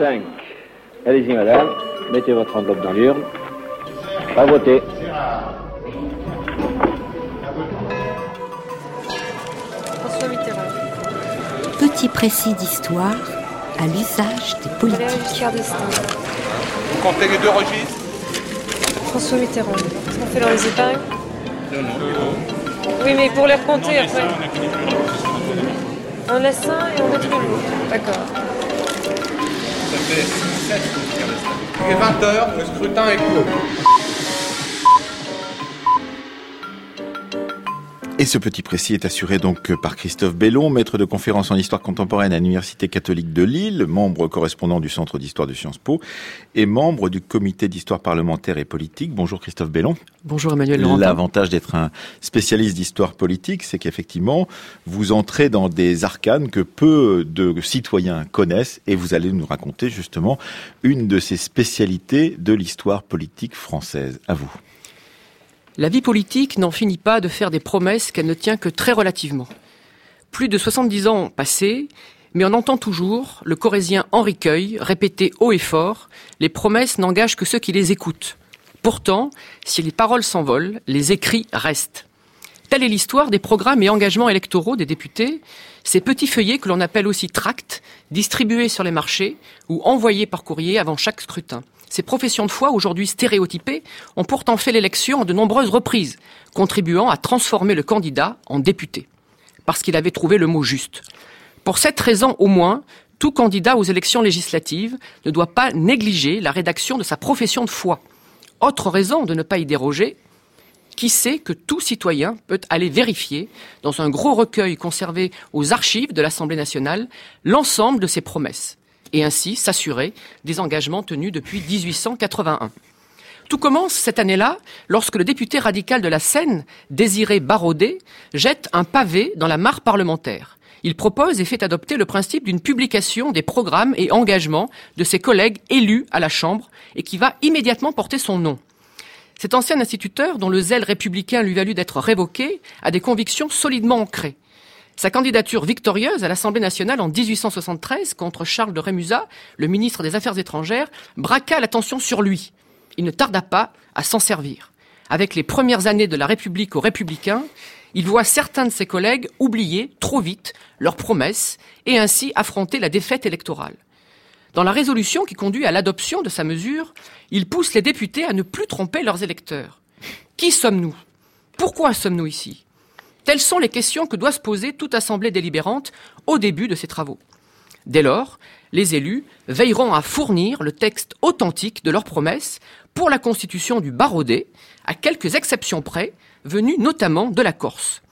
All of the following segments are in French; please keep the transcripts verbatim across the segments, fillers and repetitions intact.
cinq. Allez-y, madame. Mettez votre enveloppe dans l'urne. À voter. François Mitterrand. Petit précis d'histoire à l'usage des politiques. Giscard d'Estaing. Vous comptez les deux registres? François Mitterrand. Est-ce qu'on fait dans les épingles? Non, non. Oui, mais pour les recompter après. On laisse un et on met tous les autres. D'accord. Ça fait sept pour Giscard d'Estaing. Il est vingt heures, le scrutin est clos. Et ce petit précis est assuré donc par Christophe Bellon, maître de conférences en histoire contemporaine à l'Université catholique de Lille, membre correspondant du Centre d'histoire de Sciences Po et membre du comité d'histoire parlementaire et politique. Bonjour Christophe Bellon. Bonjour Emmanuel Laurentin. L'avantage d'être un spécialiste d'histoire politique, c'est qu'effectivement, vous entrez dans des arcanes que peu de citoyens connaissent et vous allez nous raconter justement une de ces spécialités de l'histoire politique française. À vous. La vie politique n'en finit pas de faire des promesses qu'elle ne tient que très relativement. Plus de soixante-dix ans ont passé, mais on entend toujours le corrézien Henri Queuille répéter haut et fort « Les promesses n'engagent que ceux qui les écoutent ». Pourtant, si les paroles s'envolent, les écrits restent. Telle est l'histoire des programmes et engagements électoraux des députés, ces petits feuillets que l'on appelle aussi tracts, distribués sur les marchés ou envoyés par courrier avant chaque scrutin. Ces professions de foi, aujourd'hui stéréotypées, ont pourtant fait l'élection à de nombreuses reprises, contribuant à transformer le candidat en député, parce qu'il avait trouvé le mot juste. Pour cette raison au moins, tout candidat aux élections législatives ne doit pas négliger la rédaction de sa profession de foi. Autre raison de ne pas y déroger, qui sait que tout citoyen peut aller vérifier, dans un gros recueil conservé aux archives de l'Assemblée nationale, l'ensemble de ses promesses, et ainsi s'assurer des engagements tenus depuis dix-huit cent quatre-vingt-un. Tout commence cette année-là, lorsque le député radical de la Seine, Désiré Baraudet, jette un pavé dans la mare parlementaire. Il propose et fait adopter le principe d'une publication des programmes et engagements de ses collègues élus à la Chambre et qui va immédiatement porter son nom. Cet ancien instituteur, dont le zèle républicain lui valut d'être révoqué, a des convictions solidement ancrées. Sa candidature victorieuse à l'Assemblée nationale en dix-huit cent soixante-treize contre Charles de Rémusat, le ministre des Affaires étrangères, braqua l'attention sur lui. Il ne tarda pas à s'en servir. Avec les premières années de la République aux Républicains, il voit certains de ses collègues oublier trop vite leurs promesses et ainsi affronter la défaite électorale. Dans la résolution qui conduit à l'adoption de sa mesure, il pousse les députés à ne plus tromper leurs électeurs. Qui sommes-nous? Pourquoi sommes-nous ici? Telles sont les questions que doit se poser toute assemblée délibérante au début de ses travaux. Dès lors, les élus veilleront à fournir le texte authentique de leurs promesses pour la constitution du Baraudet, à quelques exceptions près, venues notamment de la Corse.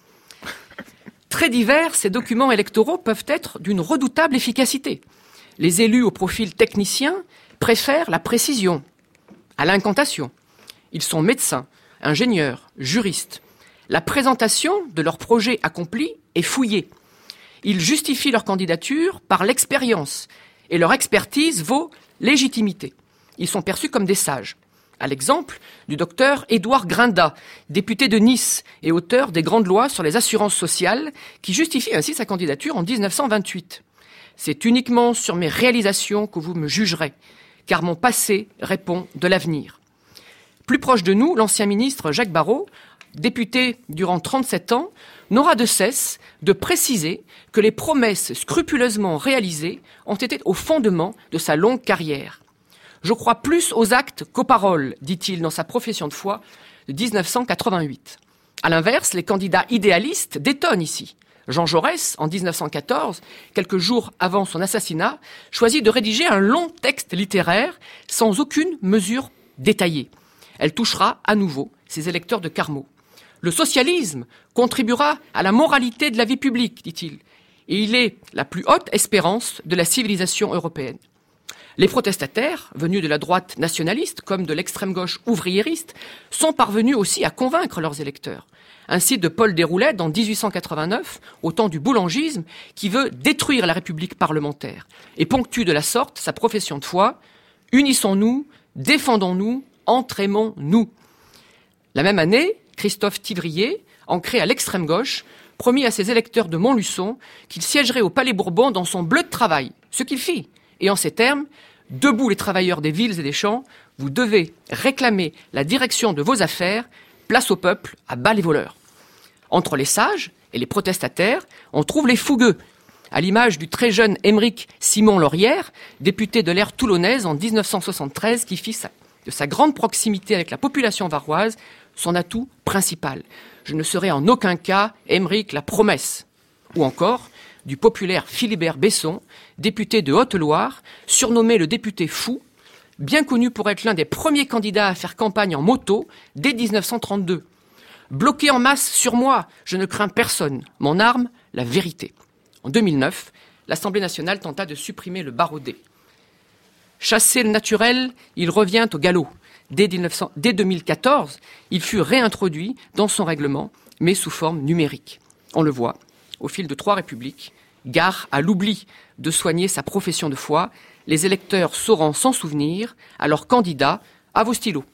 Très divers, ces documents électoraux peuvent être d'une redoutable efficacité. Les élus au profil technicien préfèrent la précision à l'incantation. Ils sont médecins, ingénieurs, juristes. La présentation de leur projet accompli est fouillée. Ils justifient leur candidature par l'expérience et leur expertise vaut légitimité. Ils sont perçus comme des sages. À l'exemple du docteur Édouard Grinda, député de Nice et auteur des grandes lois sur les assurances sociales, qui justifie ainsi sa candidature en dix-neuf cent vingt-huit. C'est uniquement sur mes réalisations que vous me jugerez, car mon passé répond de l'avenir. Plus proche de nous, l'ancien ministre Jacques Barrot, député durant trente-sept ans, n'aura de cesse de préciser que les promesses scrupuleusement réalisées ont été au fondement de sa longue carrière. « Je crois plus aux actes qu'aux paroles », dit-il dans sa profession de foi de dix-neuf cent quatre-vingt-huit. À l'inverse, les candidats idéalistes détonnent ici. Jean Jaurès, en dix-neuf cent quatorze, quelques jours avant son assassinat, choisit de rédiger un long texte littéraire sans aucune mesure détaillée. Elle touchera à nouveau ses électeurs de Carmaux. Le socialisme contribuera à la moralité de la vie publique, dit-il, et il est la plus haute espérance de la civilisation européenne. Les protestataires, venus de la droite nationaliste comme de l'extrême gauche ouvriériste, sont parvenus aussi à convaincre leurs électeurs. Ainsi de Paul Déroulède en dix-huit cent quatre-vingt-neuf, au temps du boulangisme, qui veut détruire la République parlementaire, et ponctue de la sorte sa profession de foi « Unissons-nous, défendons-nous, entraînons-nous ». La même année, Christophe Thivrier, ancré à l'extrême gauche, promit à ses électeurs de Montluçon qu'il siégerait au Palais Bourbon dans son bleu de travail, ce qu'il fit, et en ces termes, Debout les travailleurs des villes et des champs, vous devez réclamer la direction de vos affaires, place au peuple, à bas les voleurs. Entre les sages et les protestataires, on trouve les fougueux, à l'image du très jeune Émeric Simon Laurière, député de l'ère toulonnaise en dix-neuf cent soixante-treize, qui fit sa, de sa grande proximité avec la population varoise son atout principal. Je ne serai en aucun cas Émeric la promesse. Ou encore du populaire Philibert Besson, député de Haute-Loire, surnommé le député fou, bien connu pour être l'un des premiers candidats à faire campagne en moto dès dix-neuf cent trente-deux. Bloqué en masse sur moi, je ne crains personne. Mon arme, la vérité. En deux mille neuf, l'Assemblée nationale tenta de supprimer le baroudé. Chassé le naturel, il revient au galop. Dès, mille neuf cents, dès deux mille quatorze, il fut réintroduit dans son règlement, mais sous forme numérique. On le voit, au fil de trois républiques, gare à l'oubli de soigner sa profession de foi, les électeurs sauront s'en souvenir, alors candidats, à vos stylos.